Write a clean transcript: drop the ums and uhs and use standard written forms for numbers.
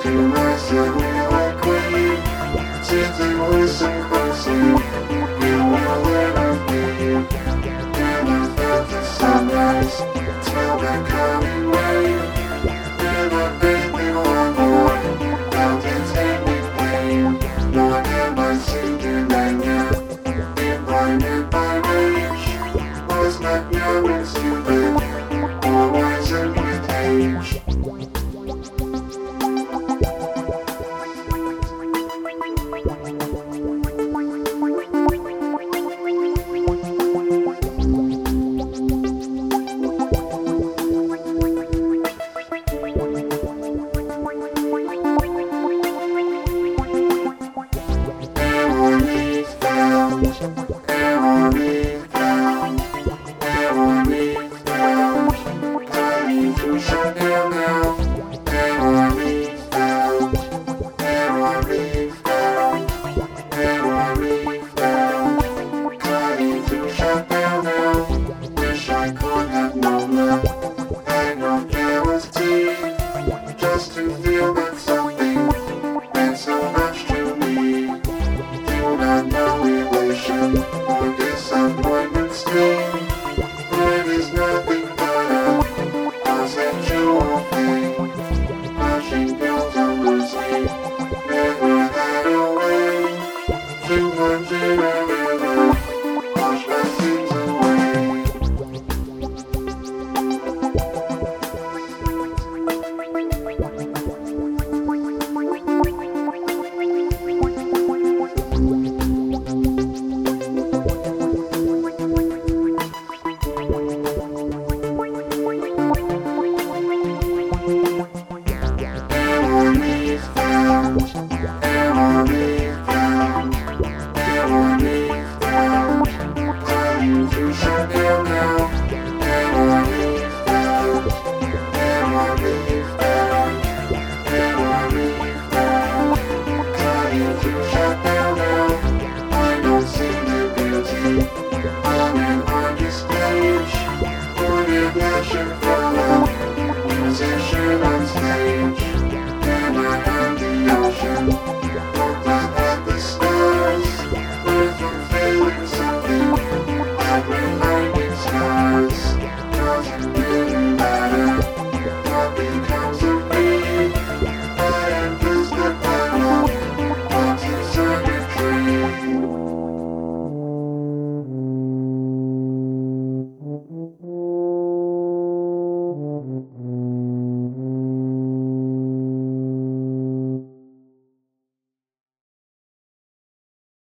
to myself really quick. Sit and listen closely. You are where I've been. And I felt the sunrise. Smell the coming rain. And I bet we want more. Felt its ending pain. Nor am I sinking right now. Been blinded by rage. Was not young and stupid. Or wiser with age. Just to feel that something meant so much to me. Do not know elation or disappointment still. There is nothing but a conceptual thing. Rushing